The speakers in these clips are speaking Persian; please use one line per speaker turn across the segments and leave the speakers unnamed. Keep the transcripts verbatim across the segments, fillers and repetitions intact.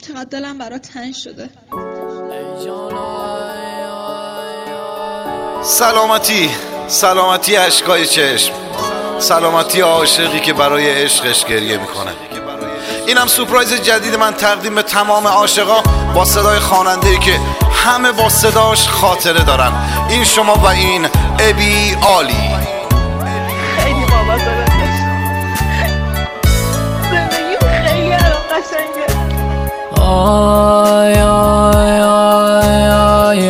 چقدر دلم برات تنگ شده.
سلامتی سلامتی اشکای چشم، سلامتی عاشقی که برای عشقش گریه میکنه. اینم سورپرایز جدید من تقدیم به تمام عاشقا با صدای خواننده‌ای که همه با صداش خاطره دارن. این شما و این ابی عالی.
خیلی بابا زندگی خیلی الان قشنگه. آی آی آی آی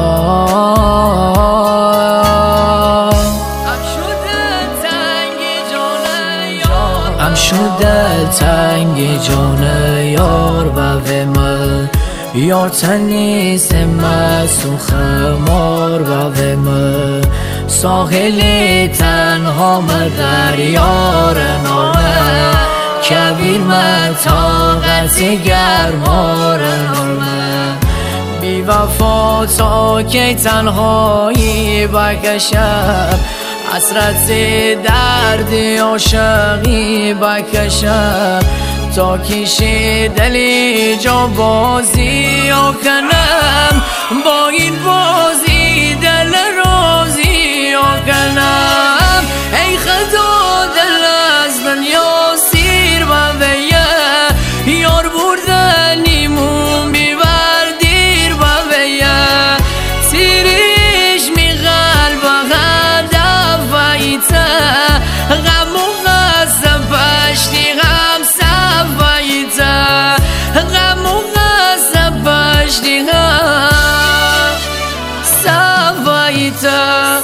ام شده تنگ جان یار و ومه یار تنیس مسون خمار و ومه ساحل تنها مدر یار نامه کبیر من طاقت گرمار نامه بی وفا تا که تنهایی بکشم حسرت درد عاشقی بکشم تا کشی دلی جا بازی کنم با این بازی دل رازی کنم ای خدا دل از دنیا سیر و ویه یار بردنیمون بیبر دیر و ویه سیریش می قلب غدف ویته غم و غصب پشتی غم سب ویته غم و غصب پشتی غم سب ویته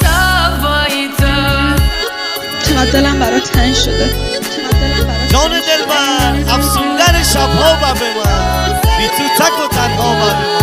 چقدر دلم برات تنگ شده.
جان دلبر افسوندن شبها و به من بی تو تک و تنها و به من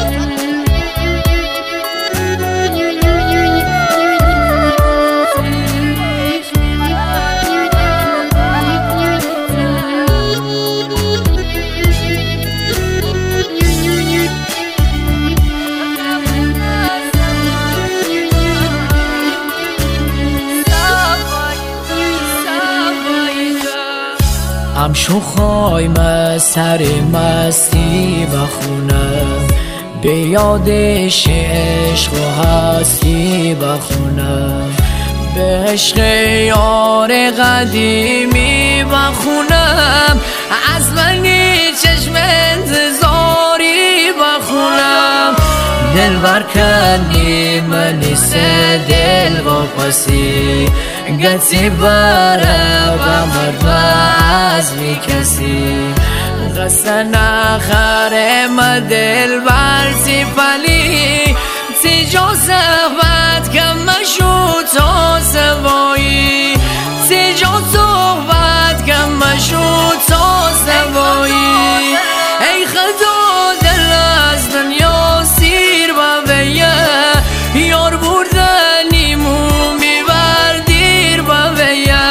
ام شو خوایم سر مستی بخونم به یادش عشق و هستی بخونم به عشق یار قدیمی بخونم از منی چشم انتظاری بخونم دل برکنی منی سه دل واپسی گتی بره و مرد از می کسی غصه نخره ما دل برسی پلی تی جو صحبت کم مشو تا سوایی تی جو صحبت کم مشو تا سوایی ای خدا دل از دنیا سیر و ویه یار بردنیمون بیبر دیر و ویه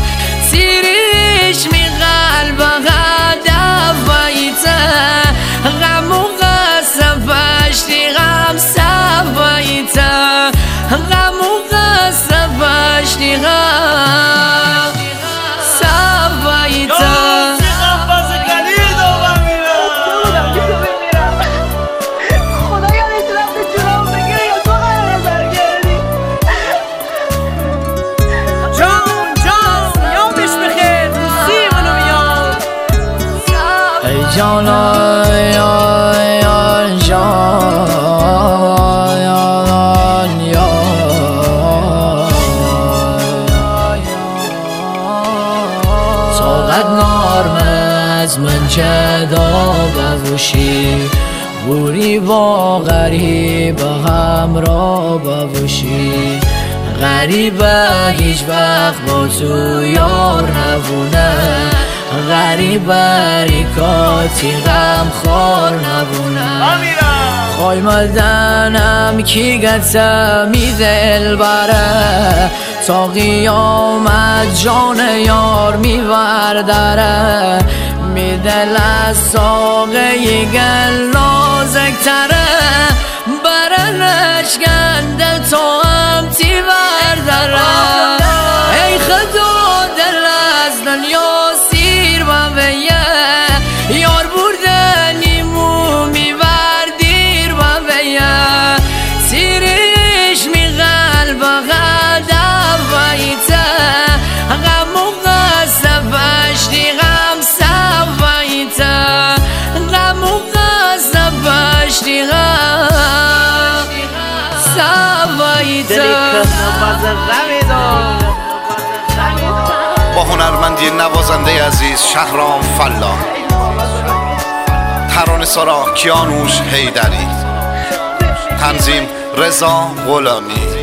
سیریش می قلب غدف ویته غم و غصب پشتی غم سب ویته غم و غصب پشتی غم سب ویته جان آی آی آی جان طاقت نارم از من جدا بوشی بوری با غریب همراه بوشی غریبه هیچ وقت با تو یار نبونه غریبه ریکاتی غم خور نبونه خوای مدنم کی گته می دل بره تا قیامت جان یار می وردره می دل از ساقه گل نازک تره بره نشکن دل تو هم تی وردره ای خدا دل از دنیا سیر و ویه یار بردنی
با هنرمندی نوازنده عزیز شهرام فلاح، ترانه سرا کیانوش حیدری، تنظیم رضا غلامی.